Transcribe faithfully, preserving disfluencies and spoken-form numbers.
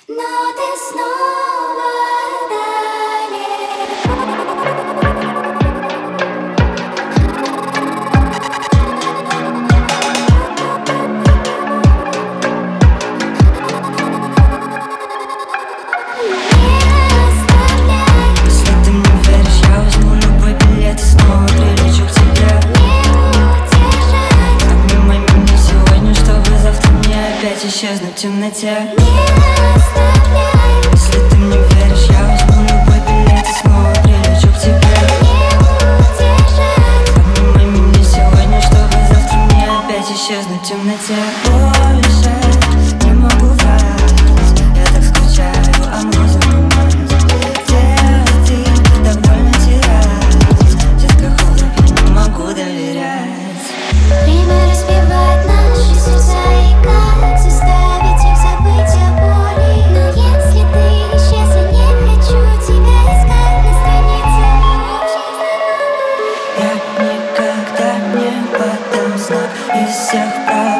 Но ты снова далеко. Если ты не веришь, я возьму любой билет и снова прилечу к тебе. Обнимай меня сегодня, чтобы завтра мне опять исчезнуть в темноте. Если ты мне веришь, я возьму любой билет и снова прилечу к тебе. Обнимай меня сегодня, чтобы завтра мне опять исчезнуть в темноте. Больше не могу врать, я так скучаю, а музыку мать. Где ты, так больно терять, детка, холодно, я не могу доверять. Время разбивает наши сердца, и как заставить их забыть о боли? Но если ты исчез, я не хочу тебя искать на странице общих знакомых. Я никогда не подам знак из всех прав.